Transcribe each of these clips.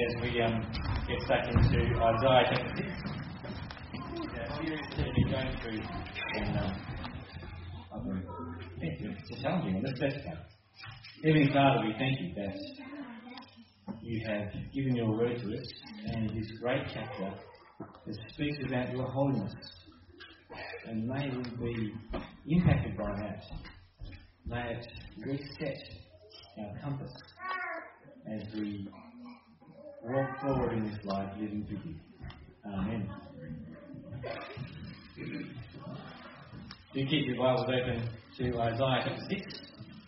as we get stuck into Isaiah chapter 6. Series that we've been going through, and it's a challenging one. Let's go. Heavenly Father, we thank you that you have given your word to us, and this great chapter that speaks about your holiness. And may we be impacted by that. May it reset our compass as we walk forward in this life living for you. Amen. Do keep your Bibles open to Isaiah chapter 6.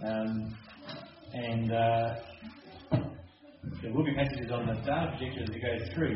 There will be passages on the data projector as we go through.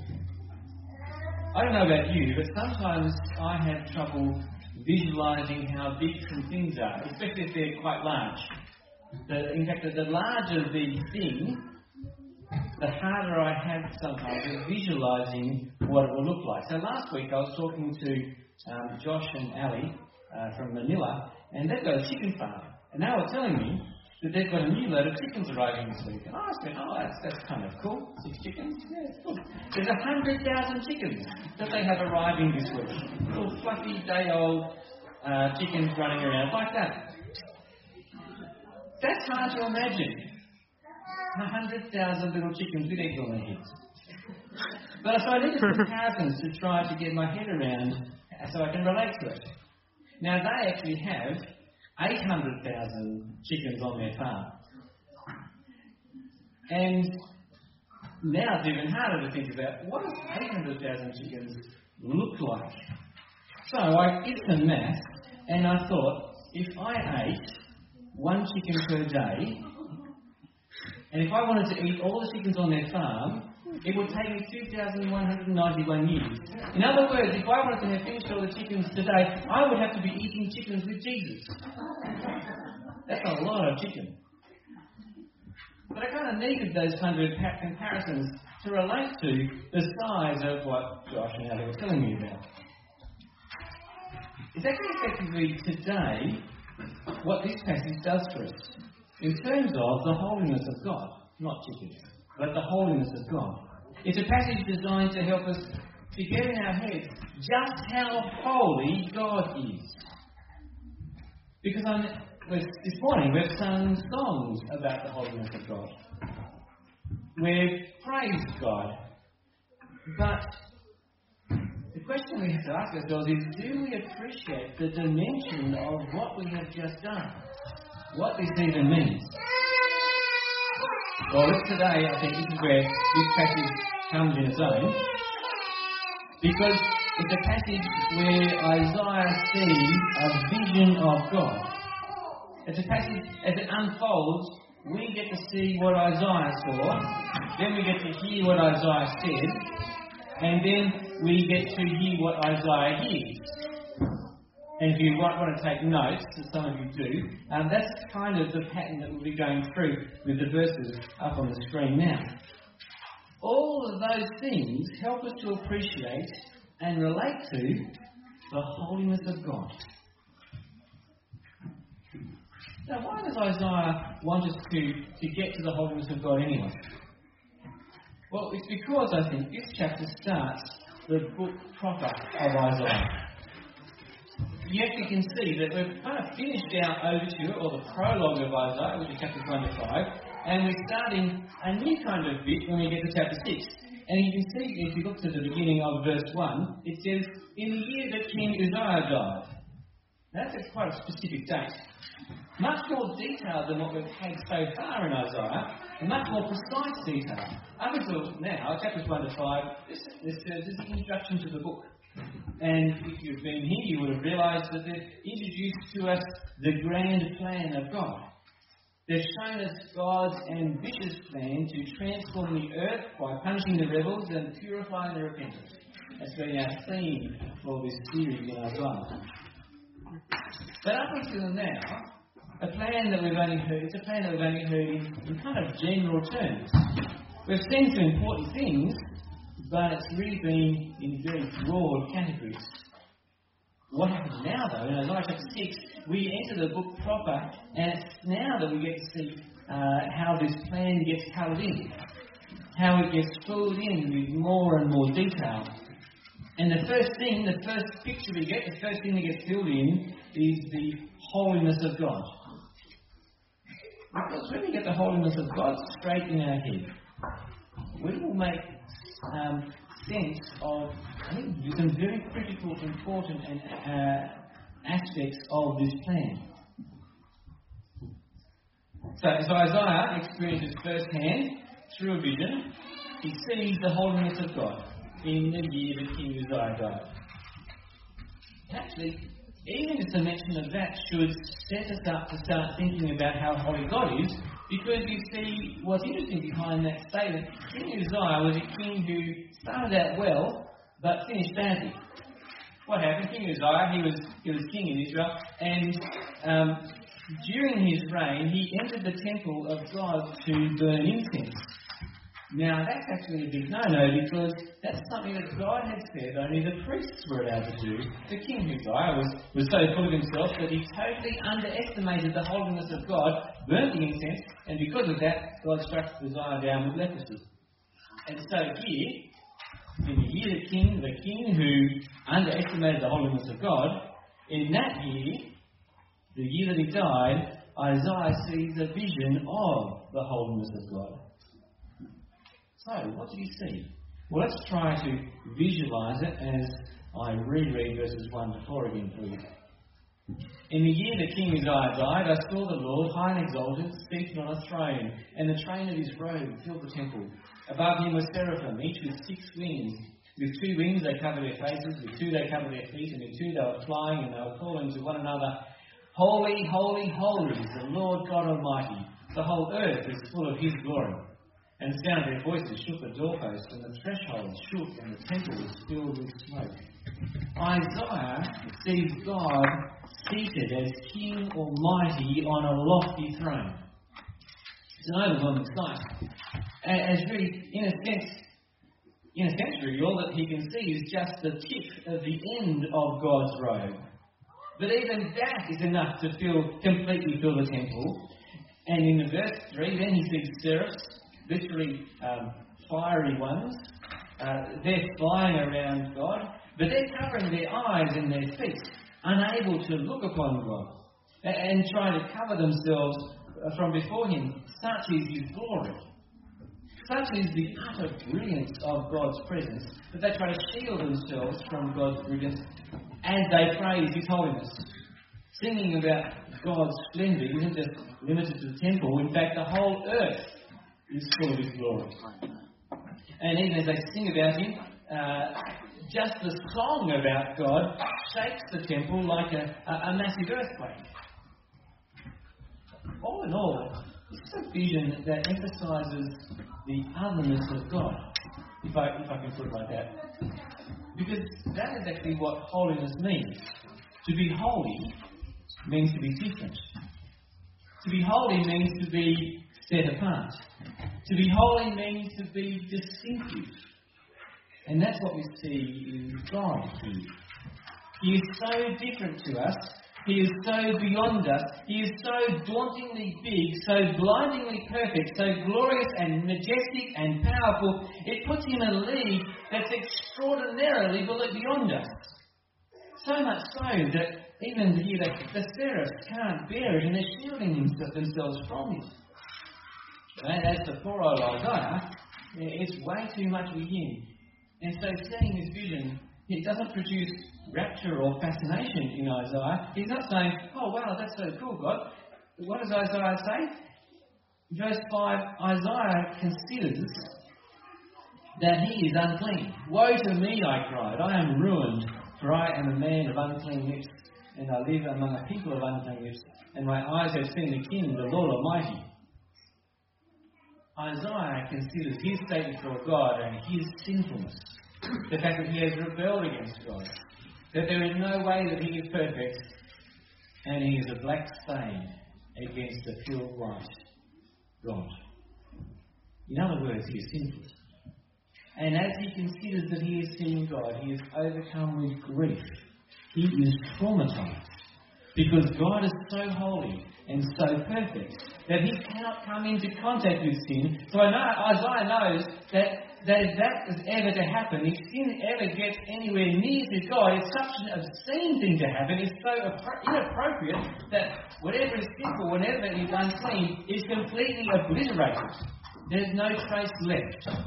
I don't know about you, but sometimes I have trouble visualising how big some things are, especially if they're quite large. In fact, the larger the thing, the harder I have sometimes of visualising what it will look like. So last week I was talking to Josh and Ali from Manila, and they've got a chicken farm. And they were telling me that they've got a new load of chickens arriving this week. And I said, that's kind of cool. 6 chickens? Yeah, it's cool. There's 100,000 chickens that they have arriving this week. Little fluffy, day-old chickens running around like that. That's hard to imagine. 100,000 little chickens with eggs on their heads. But so I needed comparisons to try to get my head around so I can relate to it. Now, they actually have 800,000 chickens on their farm. And now it's even harder to think about what does 800,000 chickens look like. So I did some math, and I thought, if I ate 1 chicken per day, and if I wanted to eat all the chickens on their farm, it would take me 2,191 years. In other words, if I wanted to have finished all the chickens today, I would have to be eating chickens with Jesus. That's a lot of chicken. But I kind of needed those kind of comparisons to relate to the size of what Josh and Ali were telling me about. It's actually effectively today what this passage does for us in terms of the holiness of God, not chickens, but the holiness of God. It's a passage designed to help us to get in our heads just how holy God is. Because this morning we've sung songs about the holiness of God. We've praised God. But the question we have to ask ourselves is, do we appreciate the dimension of what we have just done? What this even means? Well, today I think this is where this passage comes in its own, because it's a passage where Isaiah sees a vision of God. It's a passage, as it unfolds, we get to see what Isaiah saw, then we get to hear what Isaiah said, and then we get to hear what Isaiah hears. And if you might want to take notes, as some of you do, that's kind of the pattern that we'll be going through with the verses up on the screen now. All of those things help us to appreciate and relate to the holiness of God. Now, why does Isaiah want us to get to the holiness of God anyway? Well, it's because I think this chapter starts the book proper of Isaiah. You actually can see that we've kind of finished our overture, or the prologue of Isaiah, which is chapters 1 to 5, and we're starting a new kind of bit when we get to chapter 6. And you can see, if you look to the beginning of verse 1, it says, in the year that King Uzziah died. That's quite a specific date. Much more detailed than what we've had so far in Isaiah, and much more precise detail. Up until now, chapters 1 to 5, this is the introduction to the book. And if you've been here, you would have realised that they've introduced to us the grand plan of God. They've shown us God's ambitious plan to transform the earth by punishing the rebels and purifying the repentant. That's been our theme for this series in Isaiah. But up until now, it's a plan that we've only heard in kind of general terms. We've seen some important things, but it's really been in very broad categories. What happens now, though, in Isaiah chapter 6, we enter the book proper, and it's now that we get to see how this plan gets coloured in. how it gets filled in with more and more detail. And the first picture we get, the first thing that gets filled in is the holiness of God. Because when we get the holiness of God straight in our head, we will make sense of, I think, some very critical, important aspects of this plan. So Isaiah experiences firsthand, through a vision, he sees the holiness of God in the year that King Uzziah died. Actually, even just a mention of that should set us up to start thinking about how holy God is, because you see what's interesting behind that statement. King Uzziah was a king who started out well, but finished badly. What happened? King Uzziah, he was king in Israel, and during his reign, he entered the temple of God to burn incense. Now, that's actually a big no-no, because that's something that God had said only the priests were allowed to do. The king Uzziah was so full of himself that he totally underestimated the holiness of God, burnt the incense, and because of that, God struck Uzziah down with leprosy. And so here, in the year the king who underestimated the holiness of God, in that year, the year that he died, Isaiah sees a vision of the holiness of God. So, what did he see? Well, let's try to visualise it as I reread verses 1 to 4 again for you. In the year that King Uzziah died, I saw the Lord, high and exalted, seated on a throne, and the train of his robe filled the temple. Above him were seraphim, each with 6 wings. With 2 wings they covered their faces, with 2 they covered their feet, and with 2 they were flying, and they were calling to one another, Holy, holy, holy is the Lord God Almighty. The whole earth is full of his glory. And the sound of their voices shook the doorposts, and the thresholds shook, and the temple was filled with smoke. Isaiah sees God seated as King Almighty on a lofty throne. It's an overwhelming sight. As really, in a sense, really, all that he can see is just the tip of the end of God's robe. But even that is enough to completely fill the temple. And in verse 3, then he sees seraphs, literally fiery ones. They're flying around God, but they're covering their eyes and their feet, unable to look upon God, and trying to cover themselves from before him. Such is his glory. Such is the utter brilliance of God's presence that they try to shield themselves from God's brilliance as they praise his holiness. Singing about God's splendour isn't just limited to the temple. In fact, the whole earth is full of his glory. And even as they sing about him, just the song about God shakes the temple like a massive earthquake. All in all, this is a vision that emphasises the otherness of God, if I can put it like that. Because that is actually what holiness means. To be holy means to be different. To be holy means to be set apart. To be holy means to be distinctive. And that's what we see in God here. He is so different to us. He is so beyond us. He is so dauntingly big, so blindingly perfect, so glorious and majestic and powerful. It puts him in a league that's extraordinarily beyond us. So much so that even the seraphs can't bear it, and they're shielding themselves from him. And as for poor old Isaiah, it's way too much with him. And so seeing his vision, it doesn't produce rapture or fascination in Isaiah. He's not saying, oh wow, that's so cool, God. What does Isaiah say? Verse 5, Isaiah considers that he is unclean. Woe to me, I cried, I am ruined, for I am a man of unclean lips, and I live among a people of unclean lips, and my eyes have seen the King, the Lord Almighty. Isaiah considers his state before God and his sinfulness. The fact that he has rebelled against God. That there is no way that he is perfect, and he is a black stain against a pure white God. In other words, he is sinful. And as he considers that he is seeing God, he is overcome with grief. He is traumatized. Because God is so holy and so perfect that he cannot come into contact with sin. So Isaiah knows that if that is ever to happen, if sin ever gets anywhere near to God, it's such an obscene thing to happen. It's so inappropriate that whatever is sinful, whatever is unclean, is completely obliterated. There's no trace left.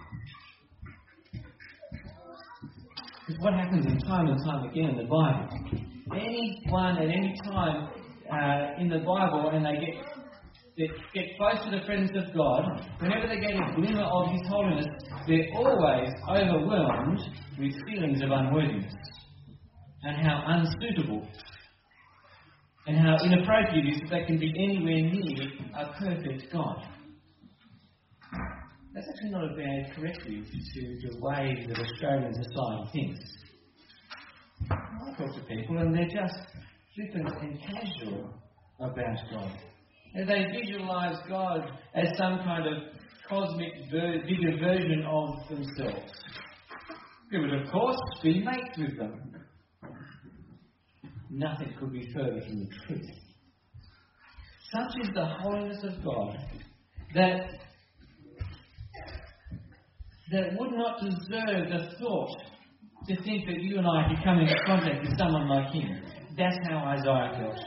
Because what happens time and time again in the Bible, anyone at any time in the Bible, and they get close to the presence of God, whenever they get a glimmer of His holiness, they're always overwhelmed with feelings of unworthiness, and how unsuitable and how inappropriate it is that they can be anywhere near a perfect God. That's actually not a bad corrective to the way that Australian society thinks. I talk to people and they're just flippant and casual about God. And they visualise God as some kind of cosmic bigger version of themselves. Who would, of course, be mates with them. Nothing could be further from the truth. Such is the holiness of God that would not deserve the thought to think that you and I could come into contact with someone like him. That's how Isaiah felt.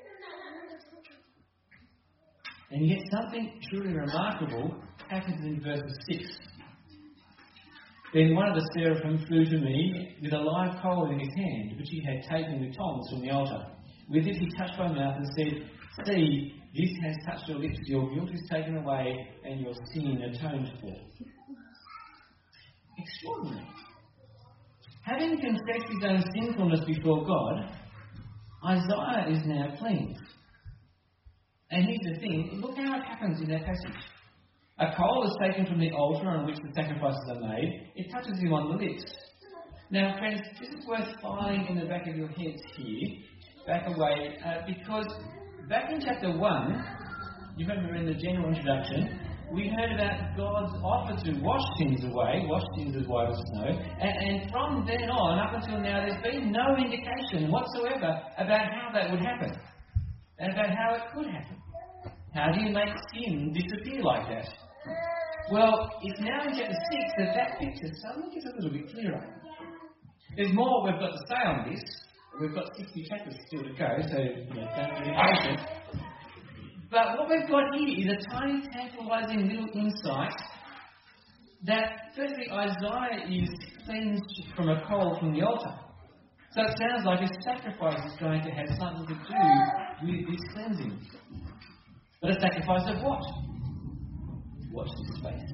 And yet something truly remarkable happens in verse 6. Then one of the seraphim flew to me with a live coal in his hand, which he had taken with tongs from the altar. With this he touched my mouth and said, "See, this has touched your lips. Your guilt is taken away and your sin atoned for." Extraordinary. Having confessed his own sinfulness before God, Isaiah is now cleansed. And here's the thing, look how it happens in that passage. A coal is taken from the altar on which the sacrifices are made. It touches him on the lips. Now, friends, this is worth filing in the back of your heads here, back away, because back in chapter 1, you remember in the general introduction, we heard about God's offer to wash sins away, wash sins as white as snow, and from then on, up until now, there's been no indication whatsoever about how that would happen, and about how it could happen. How do you make sin disappear like that? Well, it's now in chapter 6 that picture suddenly gets a little bit clearer. There's more we've got to say on this. We've got 60 chapters still to go, so don't be patient. But what we've got here is a tiny, tantalising little insight that, firstly, Isaiah is cleansed from a coal from the altar. So it sounds like a sacrifice is going to have something to do with this cleansing. But a sacrifice of what? Watch this space.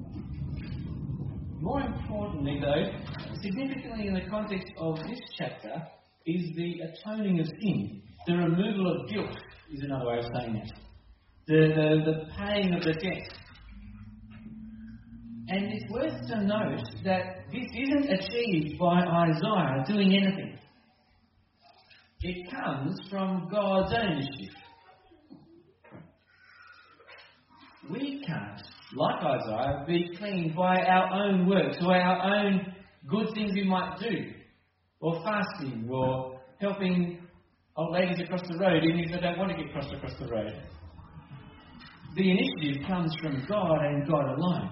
More importantly, though, significantly in the context of this chapter, is the atoning of sin. The removal of guilt is another way of saying it. The paying of the debt. And it's worth to note that this isn't achieved by Isaiah doing anything. It comes from God's own initiative. We can't, like Isaiah, be cleaned by our own works or our own good things we might do, or fasting, or helping old ladies across the road, even if they don't want to get crossed across the road. The initiative comes from God and God alone.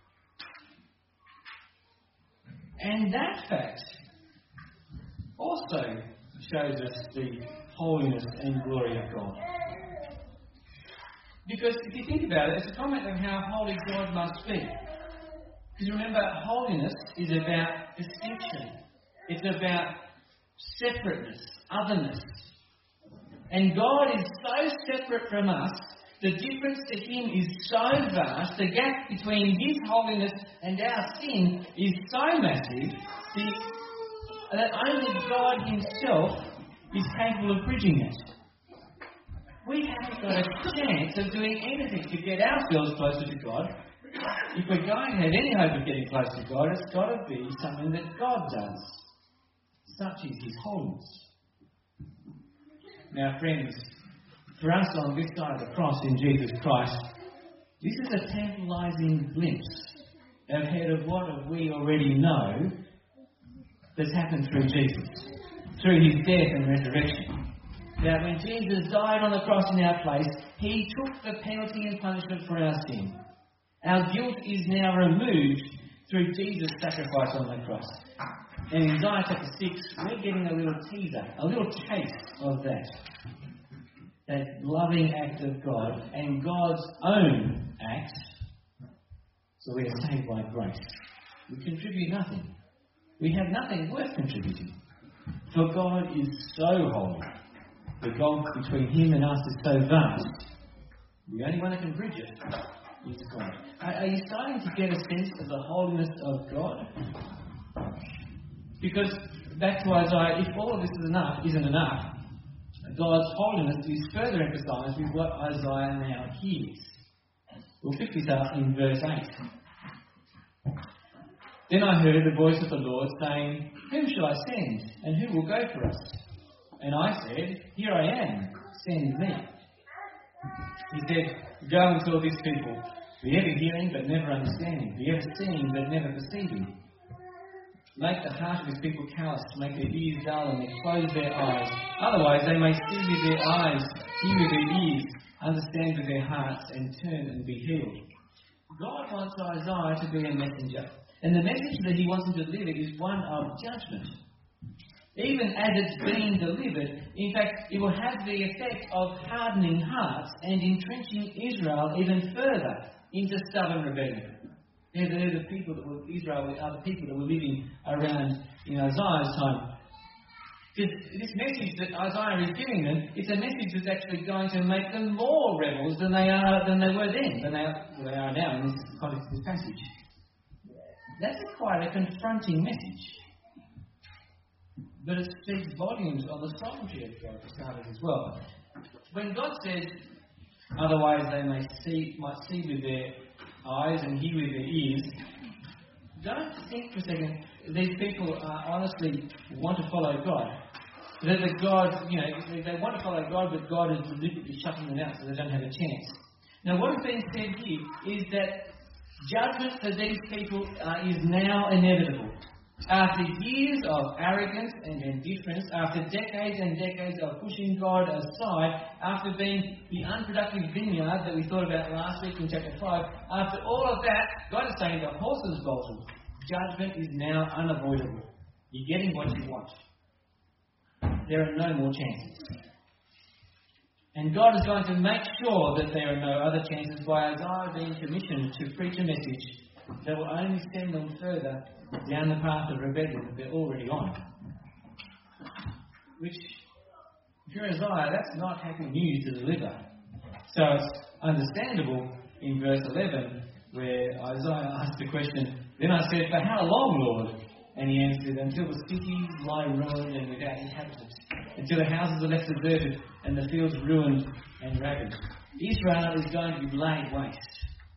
And that fact also shows us the holiness and glory of God. Because if you think about it, it's a comment on how holy God must be. Because remember, holiness is about distinction. It's about separateness, otherness. And God is so separate from us, the difference to Him is so vast, the gap between His holiness and our sin is so massive that only God Himself is capable of bridging it. We haven't got a chance of doing anything to get ourselves closer to God. If we're going to have any hope of getting close to God, it's got to be something that God does. Such is His holiness. Now, friends, for us on this side of the cross in Jesus Christ, this is a tantalising glimpse ahead of what we already know that's happened through Jesus, through His death and resurrection. that when Jesus died on the cross in our place, he took the penalty and punishment for our sin. Our guilt is now removed through Jesus' sacrifice on the cross. And in Isaiah chapter 6, we're getting a little teaser, a little taste of that. That loving act of God and God's own act. So we are saved by grace. We contribute nothing. We have nothing worth contributing. For God is so holy. The gulf between him and us is so vast. The only one that can bridge it is God. Are you starting to get a sense of the holiness of God? Because, back to Isaiah, if all of this isn't enough, God's holiness is further emphasised with what Isaiah now hears. We'll pick this up in verse 8. Then I heard the voice of the Lord saying, "Whom shall I send, and who will go for us?" And I said, "Here I am, send me." He said, "Go and tell this people, be ever hearing but never understanding, be ever seeing but never perceiving. Make the heart of this people callous, make their ears dull and they close their eyes. Otherwise they may see with their eyes, hear with their ears, understand with their hearts, and turn and be healed." God wants Isaiah to be a messenger. And the message that he wants him to deliver is one of judgment. Even as it's being delivered, in fact, it will have the effect of hardening hearts and entrenching Israel even further into stubborn rebellion. They're the people that were, Israel are the people that were living around in Isaiah's time. This message that Isaiah is giving them, it's a message that's actually going to make them more rebels than they were then, than they are now in this context of this passage. That's quite a confronting message. But it speaks volumes on the sovereignty of God for starters as well. When God says, "Otherwise they might see with their eyes and hear with their ears," don't think for a second these people honestly want to follow God. That the God, they want to follow God, but God is deliberately shutting them out so they don't have a chance. Now, what is being said here is that judgment for these people is now inevitable. After years of arrogance and indifference, after decades and decades of pushing God aside, after being the unproductive vineyard that we thought about last week in chapter 5, after all of that, God is saying the horse is bolted. Judgment is now unavoidable. You're getting what you want. There are no more chances. And God is going to make sure that there are no other chances by Isaiah being commissioned to preach a message that will only send them further down the path of rebellion that they're already on. Which, if you're Isaiah, that's not happy news to deliver. So it's understandable in verse 11 where Isaiah asked the question, "Then I said, 'For how long, Lord?' And he answered, 'Until the cities lie ruined and without inhabitants, until the houses are left deserted and the fields ruined and ravaged.'" Israel is going to be laid waste.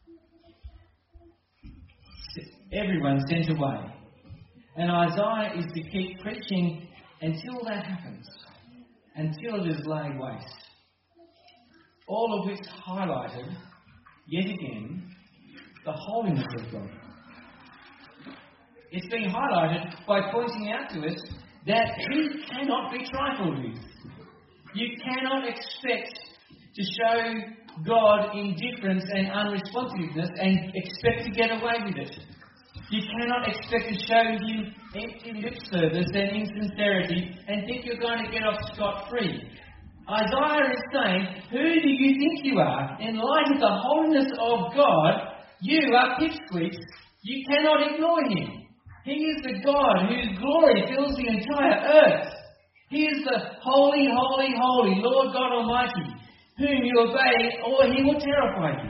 Everyone sent away. And Isaiah is to keep preaching until that happens, until it is laid waste. All of which highlighted, yet again, the holiness of God. It's being highlighted by pointing out to us that He cannot be trifled with. You cannot expect to show God indifference and unresponsiveness and expect to get away with it. You cannot expect to show Him empty lip service and insincerity and think you're going to get off scot-free. Isaiah is saying, who do you think you are? In light of the holiness of God, you are pipsqueaks. You cannot ignore Him. He is the God whose glory fills the entire earth. He is the holy, holy, holy Lord God Almighty, whom you obey or He will terrify you.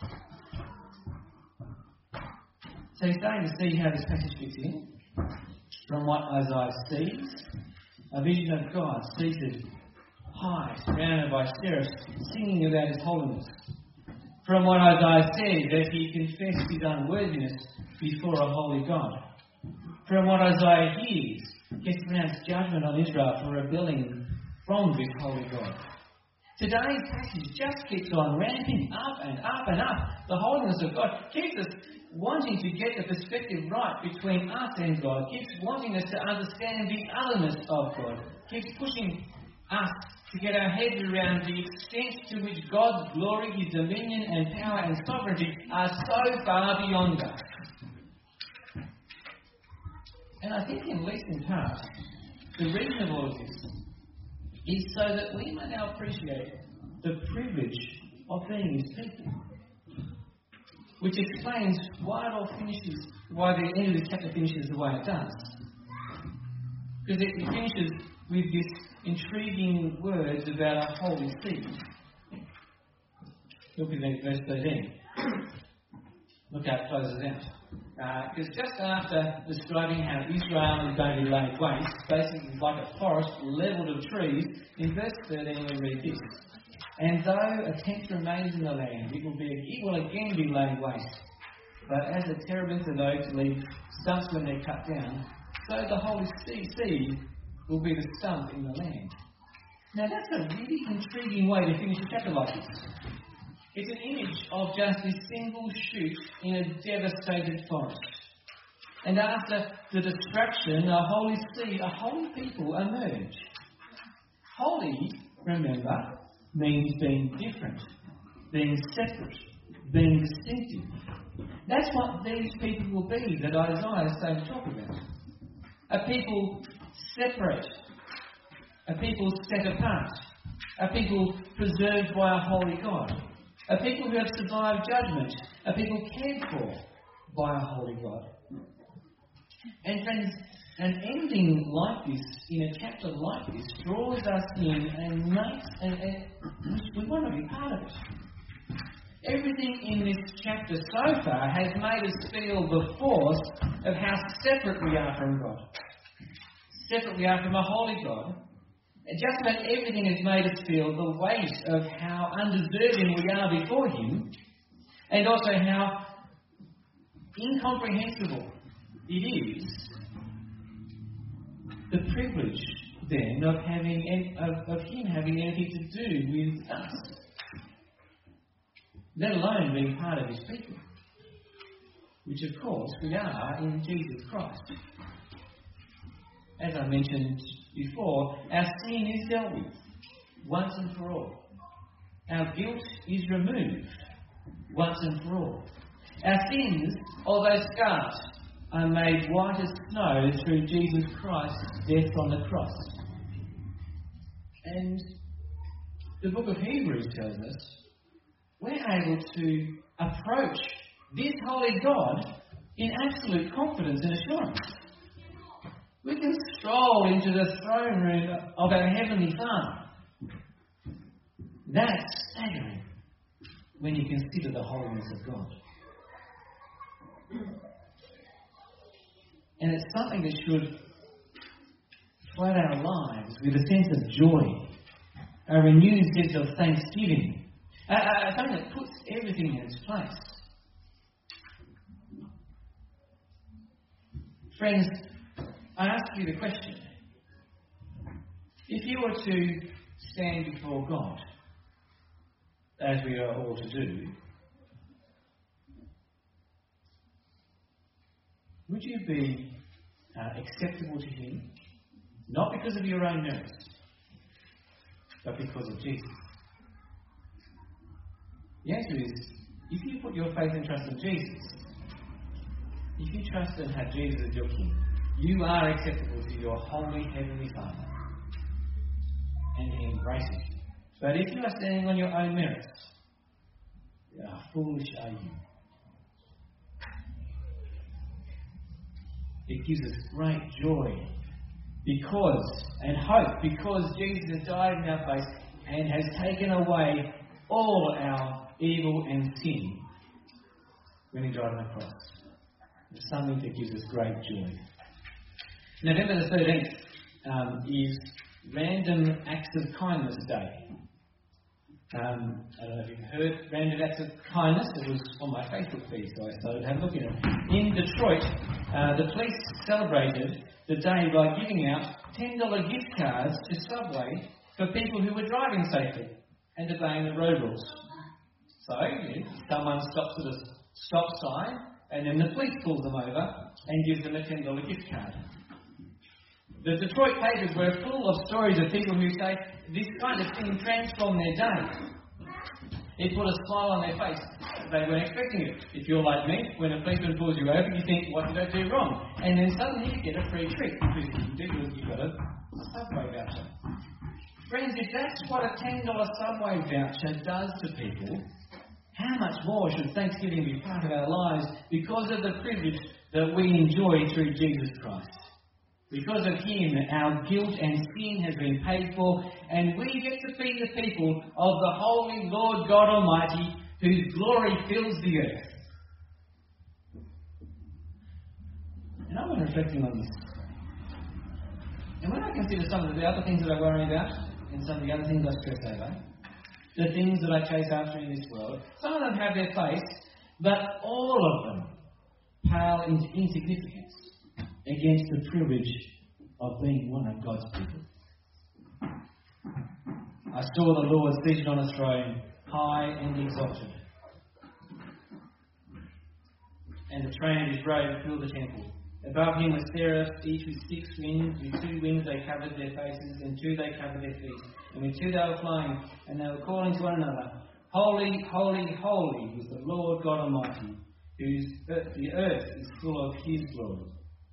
So you're starting to see how this passage fits in. From what Isaiah sees, a vision of God seated high, surrounded by seraphs, singing about His holiness. From what Isaiah said, that he confessed his unworthiness before a holy God. From what Isaiah hears, he pronounced judgment on Israel for rebelling from this holy God. Today's passage just keeps on ramping up and up and up. The holiness of God keeps us wanting to get the perspective right between us and God, keeps wanting us to understand the otherness of God, keeps pushing us to get our heads around the extent to which God's glory, His dominion and power and sovereignty are so far beyond us. And I think, at least in part, the reason of all of this is so that we may now appreciate the privilege of being His people. Which explains why it all finishes, why the end of this chapter finishes the way it does. Because it finishes with this intriguing words about a holy seed. Look at verse 13. Look how it closes out. Because just after describing how Israel is going to be laid waste, basically like a forest levelled of trees, in verse 13 we read this. And though a tenth remains in the land, it will again be laid waste. But as the terebinths of oaks leave stumps when they're cut down, so the holy seed will be the stump in the land. Now that's a really intriguing way to finish a chapter like this. It's an image of just this single shoot in a devastated forest. And after the destruction, a holy seed, a holy people emerge. Holy, remember, means being different, being separate, being distinctive. That's what these people will be that Isaiah is starting to talk about. A people separate, a people set apart, a people preserved by a holy God, a people who have survived judgment, a people cared for by a holy God. And friends, an ending like this, in a chapter like this, draws us in and makes, and we want to be part of it. Everything in this chapter so far has made us feel the force of how separate we are from God. Separate we are from a holy God. And just about everything has made us feel the weight of how undeserving we are before Him, and also how incomprehensible it is the privilege, then, of Him having anything to do with us, let alone being part of His people, which, of course, we are in Jesus Christ. As I mentioned before, our sin is dealt with once and for all. Our guilt is removed once and for all. Our sins, although scarred, are made white as snow through Jesus Christ's death on the cross. And the book of Hebrews tells us we're able to approach this holy God in absolute confidence and assurance. We can stroll into the throne room of our Heavenly Father. That's staggering when you consider the holiness of God. And it's something that should flood our lives with a sense of joy, a renewed sense of thanksgiving, something that puts everything in its place. Friends, I ask you the question. If you were to stand before God, as we are all to do, would you be acceptable to Him, not because of your own merits, but because of Jesus? The answer is, if you put your faith and trust in Jesus, if you trust and have Jesus as your King, you are acceptable to your holy Heavenly Father, and He embraces you. But if you are standing on your own merits, how foolish are you? It gives us great joy and hope because Jesus has died in our place and has taken away all our evil and sin when He died on the cross. It's something that gives us great joy. November the 13th is Random Acts of Kindness Day. I don't know if you've heard Random Acts of Kindness. It was on my Facebook feed, so I started to have a look at it. In Detroit, the police celebrated the day by giving out $10 gift cards to Subway for people who were driving safely and obeying the road rules. So, someone stops at a stop sign, and then the police pulls them over and gives them a $10 gift card. The Detroit papers were full of stories of people who say this kind of thing transformed their day. It put a smile on their face. They weren't expecting it. If you're like me, when a policeman pulls you over, you think, what did I do wrong? And then suddenly you get a free treat because you got a Subway voucher. Friends, if that's what a $10 Subway voucher does to people, how much more should Thanksgiving be part of our lives because of the privilege that we enjoy through Jesus Christ? Because of Him, our guilt and sin has been paid for, and we get to be the people of the Holy Lord God Almighty, whose glory fills the earth. And I've been reflecting on this. And when I consider some of the other things that I worry about, and some of the other things I stress over, the things that I chase after in this world, some of them have their place, but all of them pale into insignificance against the privilege of being one of God's people. I saw the Lord seated on a throne, high and exalted, and the train of His robe filled the temple. Above Him were seraphs, each with 6 wings. With 2 wings they covered their faces, and 2 they covered their feet. And with 2 they were flying, and they were calling to one another, Holy, holy, holy is the Lord God Almighty, the earth is full of His glory.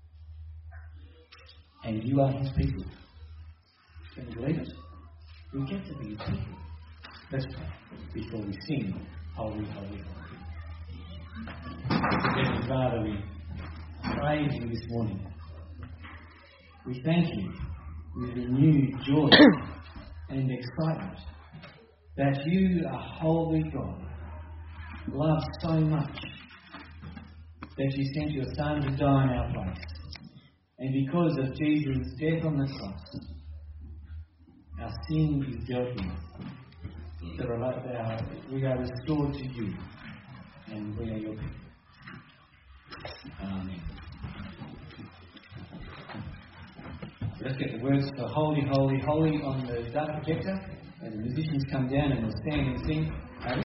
And you are His people. Can you believe it? We get to be His people. Let's pray before we sing, Holy, holy, holy. Heavenly Father, we praise You this morning. We thank You with renewed joy and excitement that You are holy God, loved so much that You sent Your Son to die in our place. And because of Jesus' death on the cross, our sin is dealt with. We are restored to You, and we are Your people. Amen. Let's get the words for Holy, Holy, Holy on the data projector, and the musicians come down and we'll stand and sing.